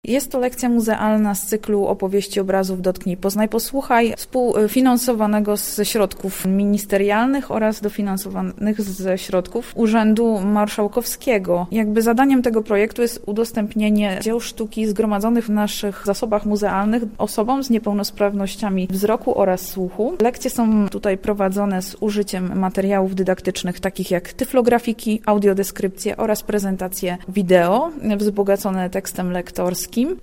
Jest to lekcja muzealna z cyklu opowieści obrazów Dotknij, Poznaj, Posłuchaj, współfinansowanego ze środków ministerialnych oraz dofinansowanych ze środków Urzędu Marszałkowskiego. Zadaniem tego projektu jest udostępnienie dzieł sztuki zgromadzonych w naszych zasobach muzealnych osobom z niepełnosprawnościami wzroku oraz słuchu. Lekcje są tutaj prowadzone z użyciem materiałów dydaktycznych takich jak tyflografiki, audiodeskrypcje oraz prezentacje wideo wzbogacone tekstem lektorskim.